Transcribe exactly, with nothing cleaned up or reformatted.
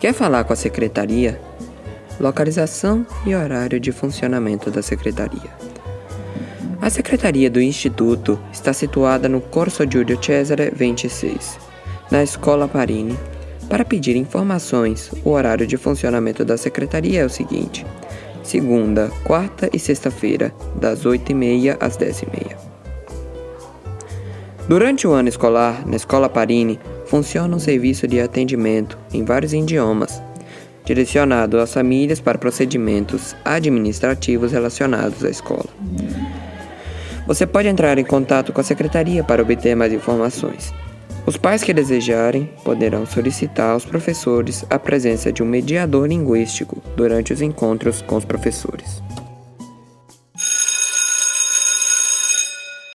Quer falar com a secretaria? Localização e horário de funcionamento da secretaria. A secretaria do Instituto está situada no Corso Giulio Cesare vinte e seis, na Escola Parini. Para pedir informações, o horário de funcionamento da secretaria é o seguinte: segunda, quarta e sexta-feira, das oito e meia às dez e meia. Durante o ano escolar, na Escola Parini, funciona um serviço de atendimento em vários idiomas, direcionado às famílias para procedimentos administrativos relacionados à escola. Você pode entrar em contato com a secretaria para obter mais informações. Os pais que desejarem poderão solicitar aos professores a presença de um mediador linguístico durante os encontros com os professores.